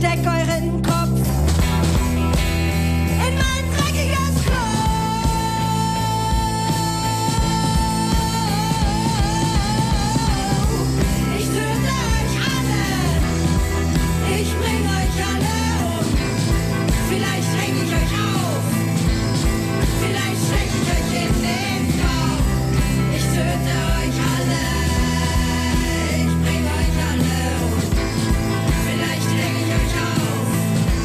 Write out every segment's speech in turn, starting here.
steck euren Kopf in mein dreckiges Klo. Ich töte euch alle, ich bring euch alle um. Vielleicht häng ich euch auf, vielleicht steck ich euch in den Bauch. Ich töte euch alle, ich bring euch alle um. Vielleicht häng ich euch auf,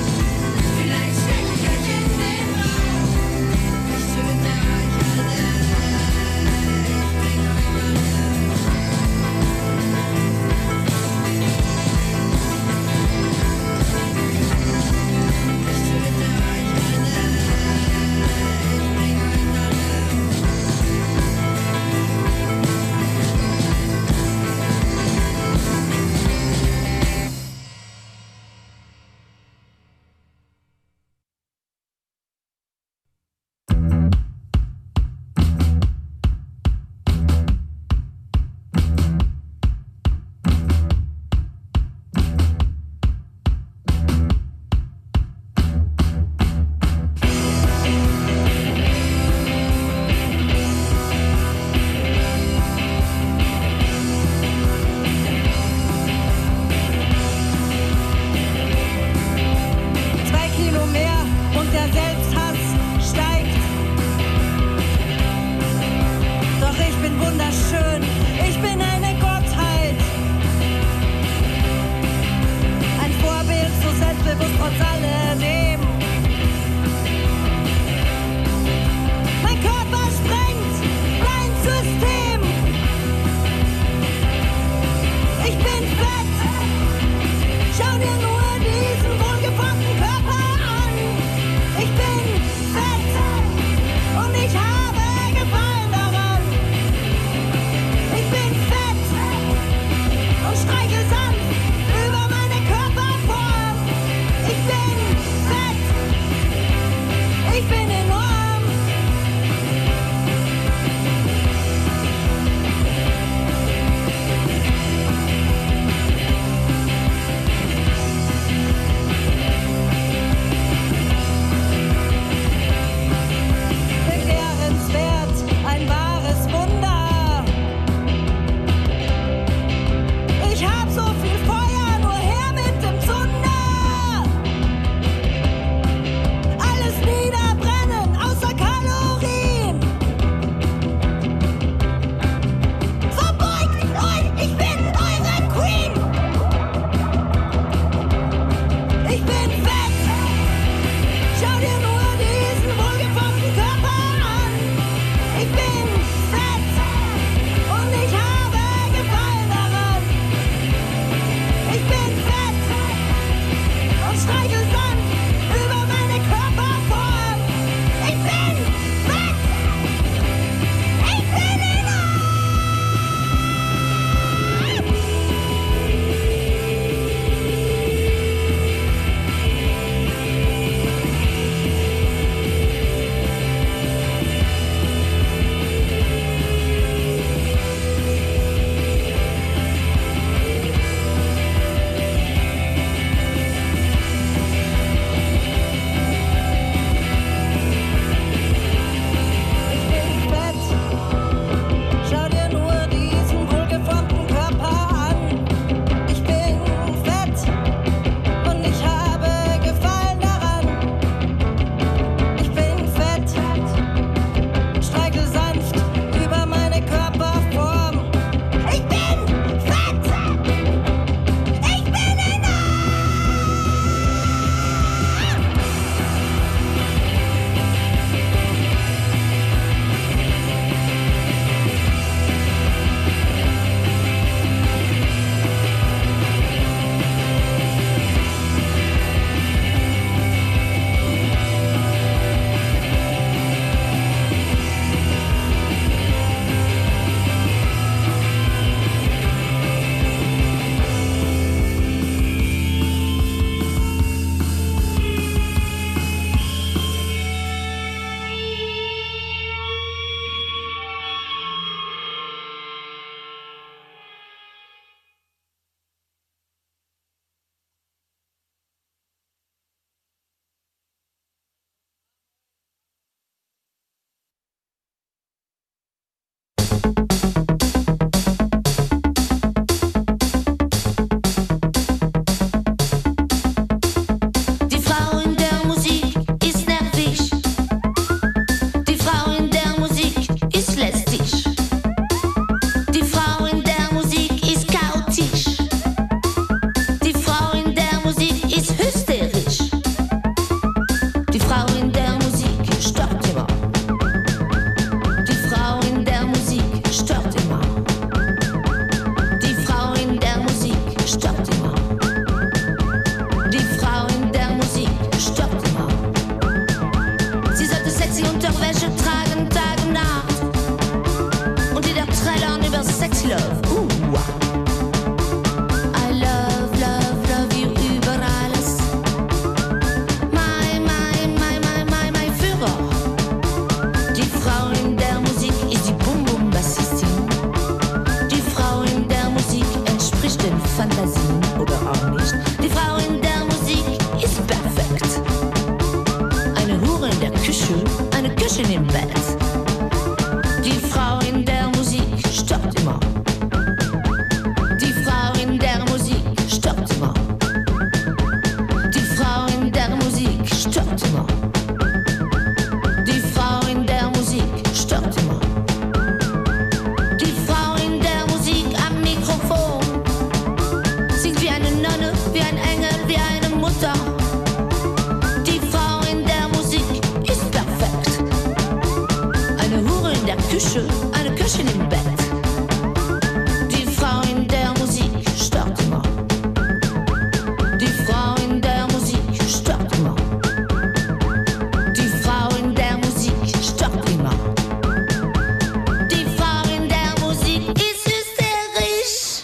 Küche, eine Köchin im Bett. Die Frau in der Musik stört immer. Die Frau in der Musik stört immer. Die Frau in der Musik stört immer. Die Frau in der Musik stört immer. Die Frau in der Musik am Mikrofon singt wie eine Nonne, wie ein Engel, wie eine Mutter. Die Frau in der Musik ist perfekt. Eine Hure in der Küche, eine Köchin im Bett. Die Frau in der Musik stört immer. Die Frau in der Musik stört immer. Die Frau in der Musik stört immer. Die Frau in der Musik ist hysterisch.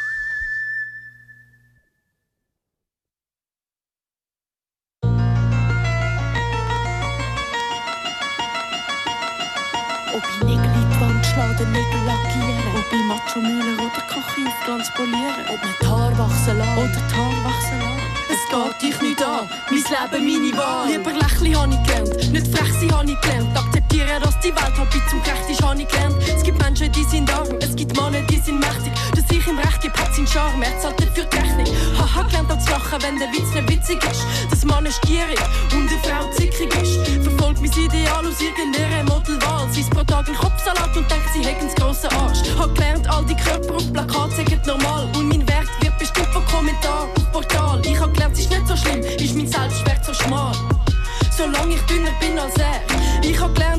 Ob ich Nägel in die Wand schlage, den Nägel lackieren. Ob ich Macho-Müller oder Kache auf Glanz polieren. Ob man die Haare wachsen lassen oder die Haare wachsen lassen. Es geht dich nicht an, mein Leben, meine Wahl. Lieber Lächeln habe ich gelernt, nicht frech sein habe ich gelernt. Akzeptieren, dass die Welt halb zum Gerecht ist, habe ich gelernt. Es gibt Menschen, die sind arm, es gibt Männer, die sind mächtig. Dass ich im Recht gebe, hat seinen Charme, er zahlt nicht für die Rechnung. Haha, gelernt auch zu lachen, wenn der Witz nicht witzig ist. Dass Mann stierig und eine Frau zickig ist. Verfolgt mein Ideal aus irgendeiner Modelwahl. Sie ist pro Tag ein Kopfsalat und denkt, sie hätten einen grossen Arsch. Hab gelernt, all die Körper auf Plakat sagen normal. Und mein Wert wird bestimmt von Kommentaren auf Portal. Ich hab gelernt, es ist nicht so schlimm, ist mein Selbstwert so schmal. Solange ich dünner bin als er. Ich hab gelernt,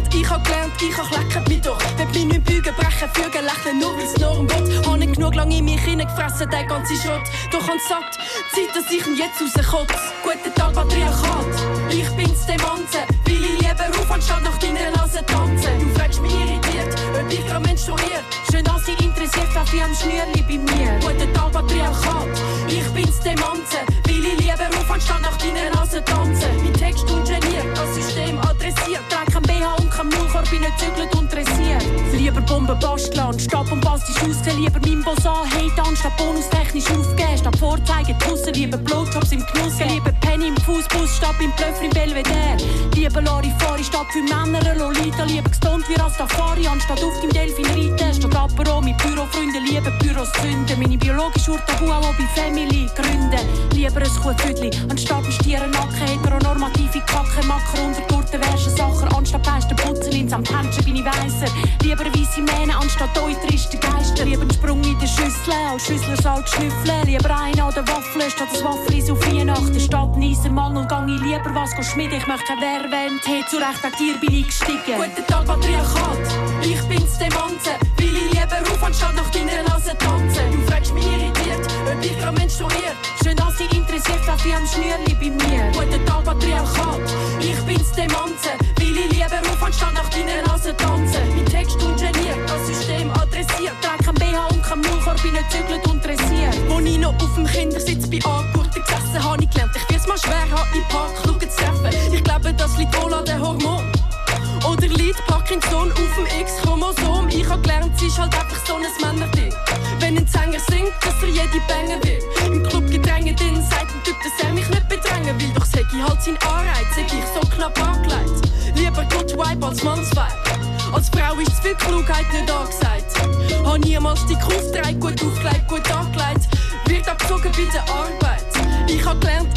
lecken mich doch. Wenn mich nicht bügen, brechen, fügen, lächeln, nur weil's Norm wird. Hab nicht genug lang in mich hineingefressen, der ganze Schrott. Doch han satt, Zeit, dass ich ihn jetzt rauskotze. Guten Tag, Patriarchat. Ich bin's, der Manze. Will ich lieber auf, anstatt nach deiner Nase tanzen. Du fragst mich irritiert, ob ich grad menstruiert. Schön, dass sie interessiert, was ich am Schnürli bei mir. Guten Tag, Patriarchat. Ich bin's, der Manze. Will ich lieber auf, anstatt nach deiner Nase tanzen. Mein Text ungeniert, das System adressiert. Trag kein BH und kein Maulkorb, bin nicht zügelt und dressiert. Lieber Bomben basteln, statt bombastisch aussehen. Lieber meinem Boss anhaten, anstatt bonustechnisch aufgeben. Statt vorzeigen, draussen, lieber Blowjobs im Genuss. Lieber Penny im Fußbus, statt beim Blöffer im Belvedere. Lieber Larifari, statt für Männer ein Lolita. Lieber gestonnt wie Rastafari, anstatt auf dem Delfin reiten. Statt Apero mit Bürofreunden, lieber Büros zünden. Meine biologische Urtabu auch bei Family gründen. Lieber ein Kuhfüdli, anstatt ein Stierennacken. Heteronormative Kacke, Macker unter Gurten, Sacher, anstatt Beisten putzen, ins am Händchen bin ich weisser. Lieber weisse Mähne, anstatt euch triste Geister. Lieber einen Sprung in der Schüssel, als Schüsslersalz schnüffeln. Lieber einen an der Waffel, statt das Waffelis auf Weihnachten. Statt ein Eisermann und gang ich lieber was schmieden. Ich möchte kein Wehrwend, hey, zu Recht wegen dir bin ich gestiegen. Guten Tag, Patriarchat. Ich bin's, der Manze. Will ich lieber auf, anstatt nach deiner Nase tanzen. Du fragst mich irritiert, ob ich grad menstruiert. Schön, dass sie interessiert, was ich am Schnürli bei mir. Guten Tag, Patriarchat. Ich bin's, der Manze. Will ich lieber auf, anstatt nach deiner Nase tanzen. Mein Text ungeniert, das System adressiert. Trag kein BH und kein Maulkorb, bin nicht zügelt und dressiert. Wo ich noch auf dem Kindersitz bei Angurten gesessen habe, ich gelernt, ich will's mal schwer haben, im Park schauen zu treffen. Ich glaube, das liegt wohl an den Hormonen. Oder liegt Parkinson auf dem X-Chromosom? Ich hab gelernt, es ist halt einfach so ein Männerding. Wenn ein Sänger singt, dass er jede Bänge will. Im Club gedrängt in sagt ein Typ, dass er mich nicht bedrängen will. Doch sag ich halt seinen Anreiz, sag ich so knapp angelegt. Lieber Good Vibe als Mannsvibe. Als Frau ist zu viel Klugheit nicht angesagt. Hab niemals die aufgetragen, gut aufgelegt, gut angelegt. Wird abgezogen bei der Arbeit. Ich hab gelernt,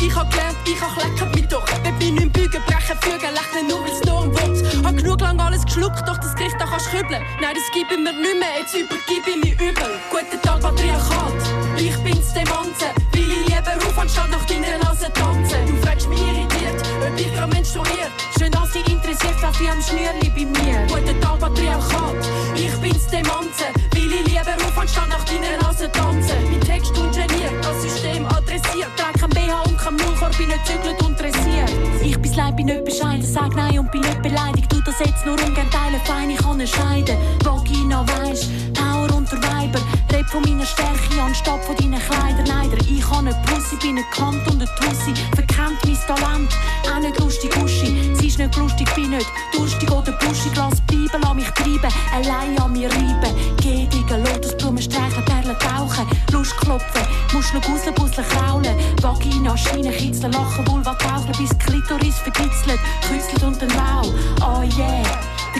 lecken mich doch. Wenn mich nicht bügen, brechen, fügen, lächeln, nur weil's Norm wird. Hab genug lang alles geschluckt, doch das Gericht da kannst kübeln. Nein, das gib ich mir nicht mehr, jetzt übergib ich mich übel. Guten Tag, Patriarchat. Ich bin's, der Manze. Will ich lieber auf, anstatt nach deiner Nase tanzen. Du fragst mich irritiert, ob ich grad menstruiert. Schön, dass sie interessiert, was ich am Schnürli bei mir. Guten Tag, Patriarchat. Ich bin's, der Manze. Will ich lieber auf, anstatt nach deiner Nase tanzen. Mein Text ungeniert, das System adressiert. Trag kein BH und kein Maulkorb, bin nicht zügelt und dressiert. Ich bis leid, bin nicht bescheiden, sag nein und bin nicht beleidigt. Tu das jetzt nur ungern teilen, fein, ich kann entscheiden. Vagina weisst, Power unter Weiber. Red von meiner Stärke anstatt von deinen Kleidern. Neider, ich kann nicht Pussy, bin nicht Kant und eine Tussi. Verkennt mein Talent, auch nicht lustig Uschi. Sie ist nicht lustig, bin nicht durstig oder buschig. Lass bleiben, lass mich treiben, allein an mir reiben. Gedigen, Lotusblumen streicheln, Perlen tauchen. Lust klopfen, Muscheln, Gusseln, Busseln kraulen. Vagina, Schienen, kitzeln, lachen, Vulva tauchen, bis Klitoris verkitzelt, kützelt und dann wow.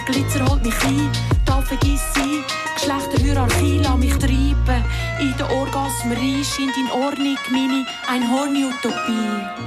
Glitzer holt mich ein, da vergiss ich. Geschlechterhierarchie, lass mich treiben. In der Orgasmerie scheint in Ordnung meine Einhorn-Utopie.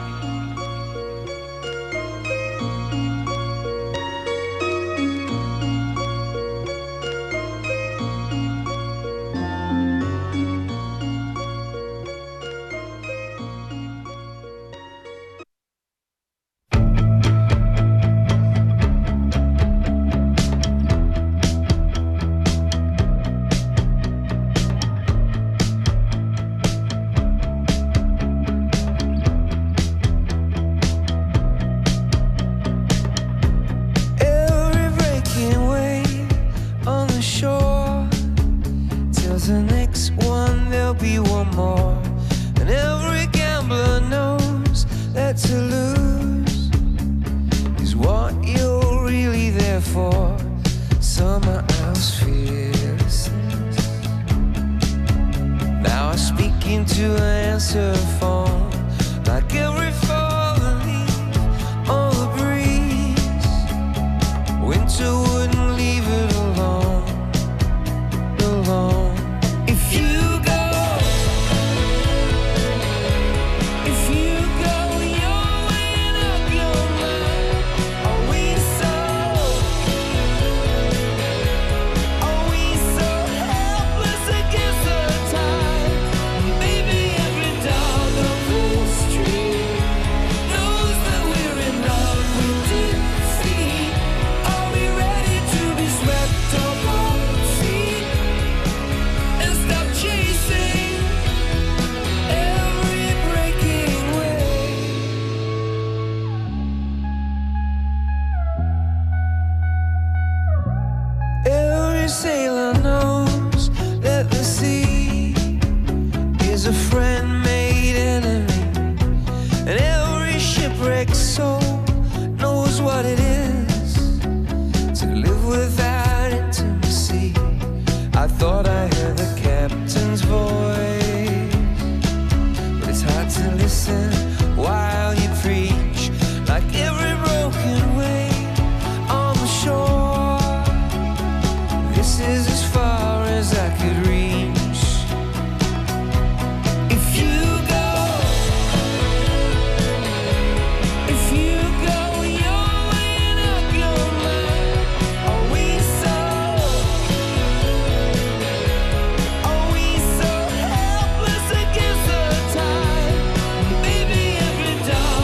Every dog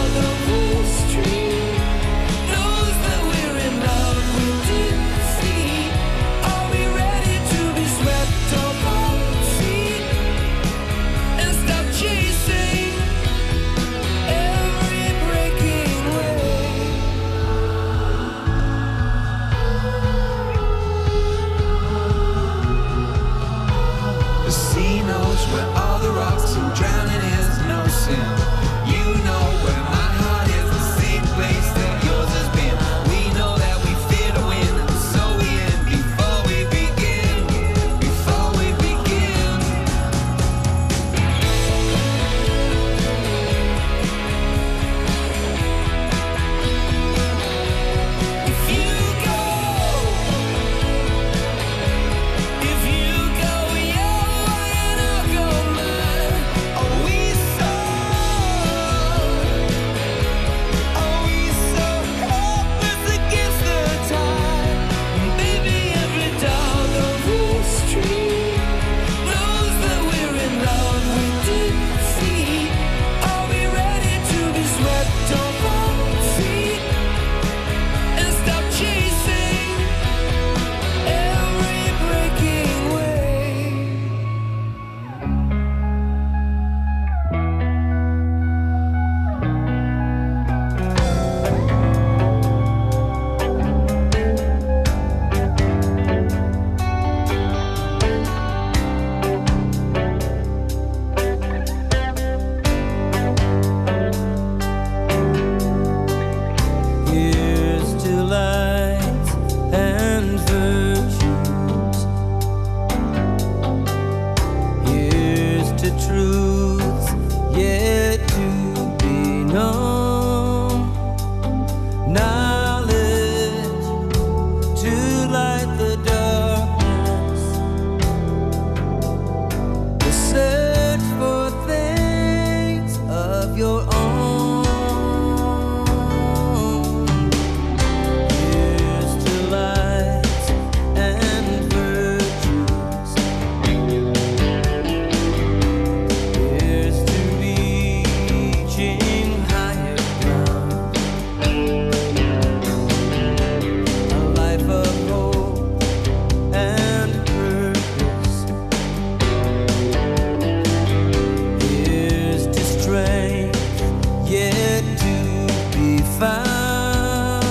found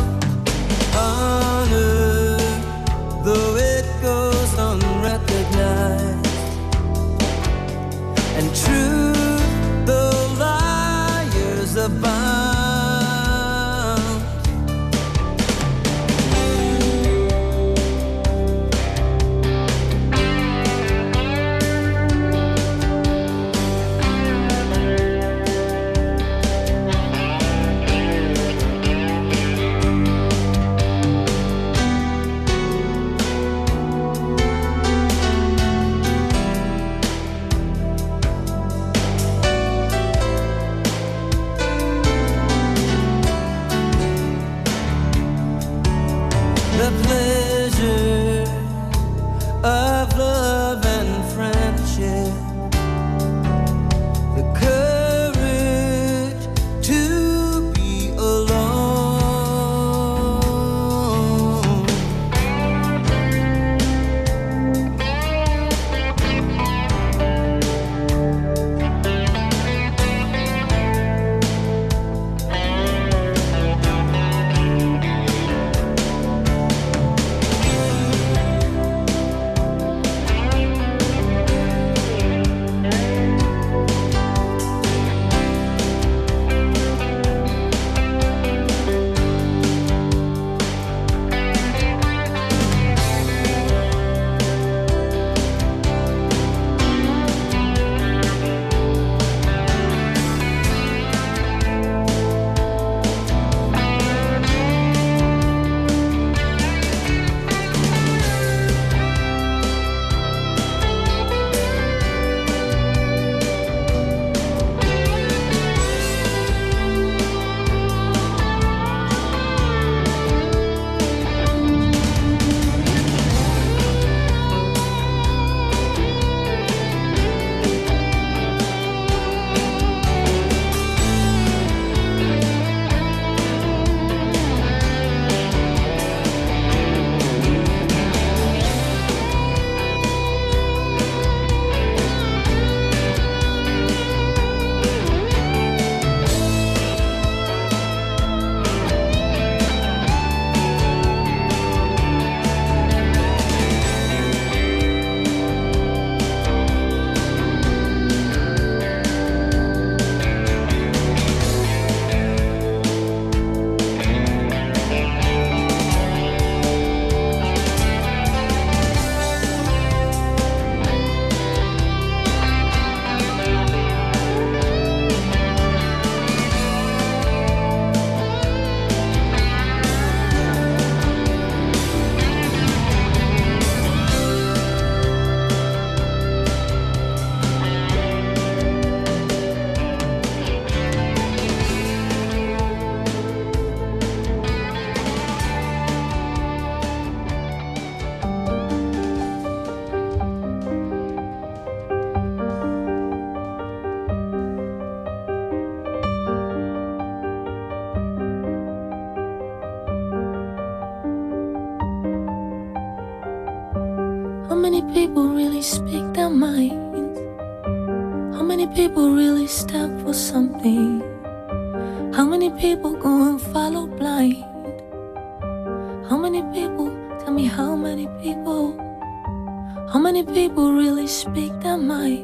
on earth, though it goes unrecognized, and truth, though liars abound. The pleasure of love and friendship, the courage to be alone. How many people really speak their minds? How many people really stand for something? How many people go and follow blind? How many people, tell me how many people? How many people really speak their mind?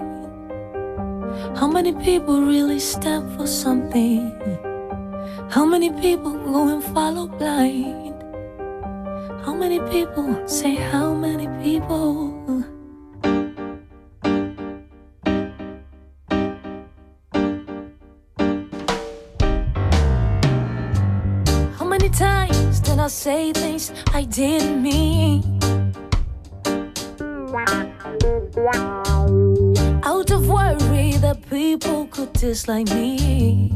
How many people really stand for something? How many people go and follow blind? How many people say how many people? How many times did I say things I didn't mean? Out of worry that people could dislike me.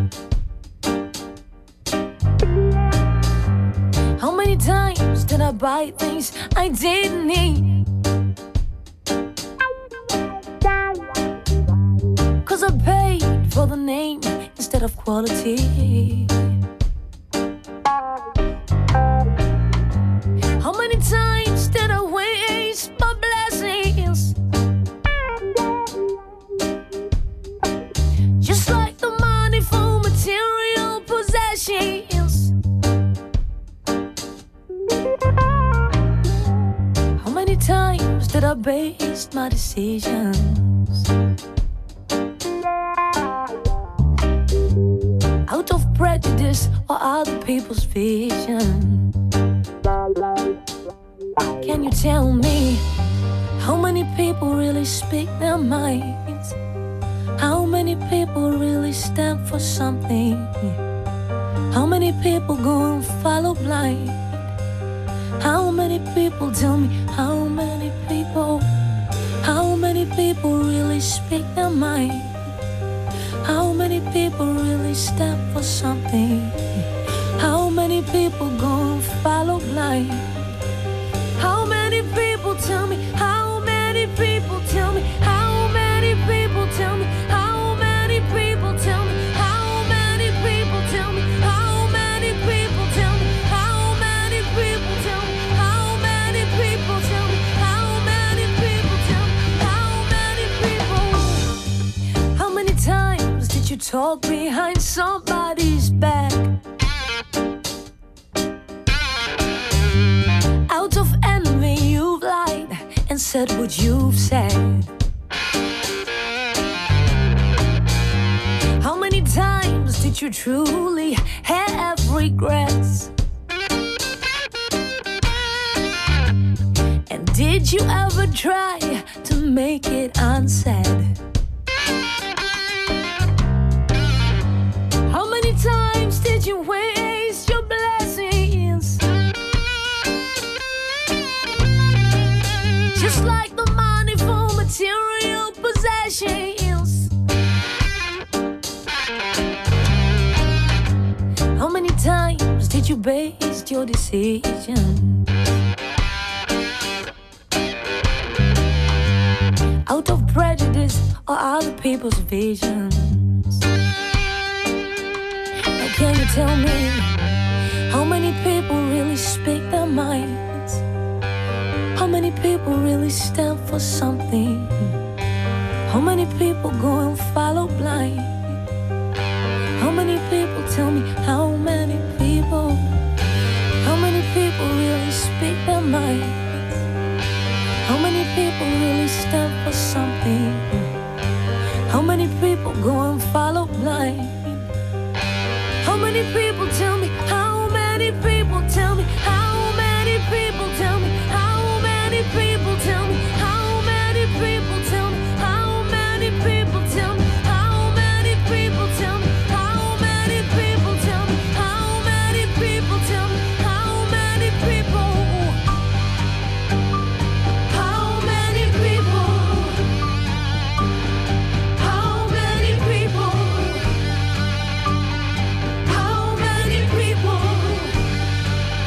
How many times did I buy things I didn't need? 'Cause I paid for the name instead of quality. How many times did I waste my blessings? Just like the money for material possessions. based my decisions? Out of prejudice or other people's vision? Can you tell me how many people really speak their minds? How many people really stand for something? How many people go and follow blind? How many people tell me? How many people? How many people really speak their mind? How many people really stand for something? How many people go and follow blind? How many people tell me? How many people tell me? How many people tell me? How many people tell me? How many people tell me? How many people tell me? How many people tell me? How many people tell me? How many people tell me? How many people? How many times did you talk behind somebody's back? Out of envy you've lied and said what you've said. How many times did you truly have regrets? And did you ever try to make it unsaid? How many times did you waste your blessings? Just like the money for material possessions. How many times did you base your decision out of prejudice or other people's visions? Now can you tell me how many people really speak their minds? How many people really stand for something? How many people go and follow blind? How many people tell me? How many people? How many people really speak their minds? How many people really stand for something? How many people go and follow blind? How many people tell me? How many people tell me? How many people tell me? How many people tell me? How many people tell me? How many people tell me? How many people tell me? How many people tell me? How many people tell me? How many people? How many people? How many people? How many people?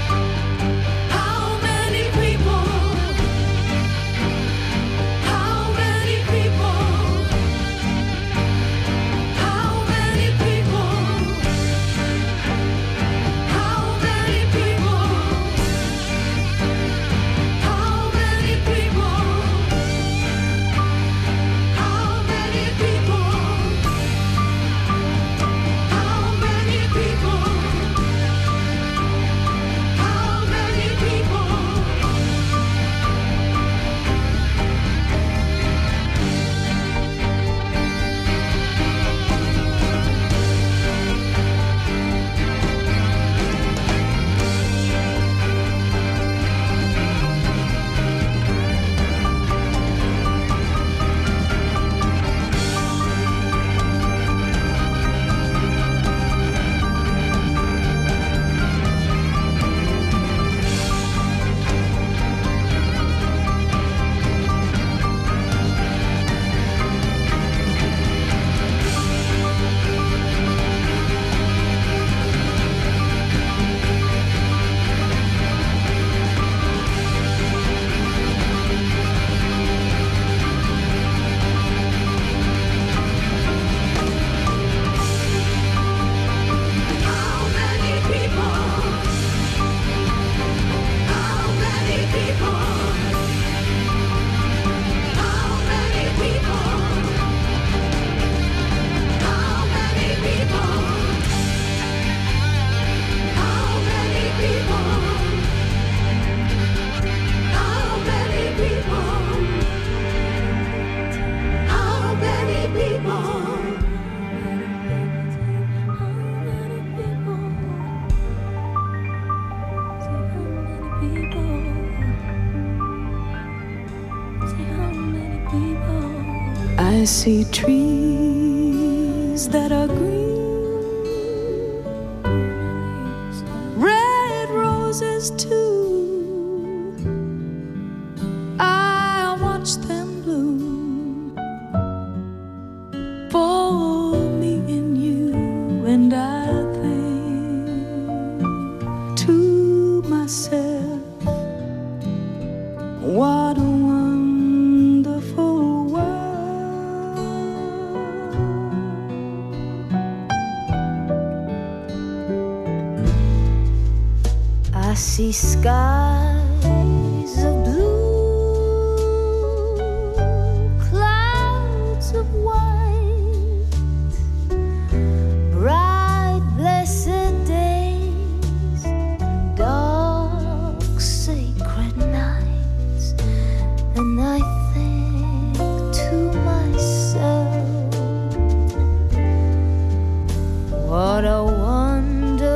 I see trees that are green, red roses too. I watch them bloom for me and you, and I think to myself, what a wonderful world. I see skies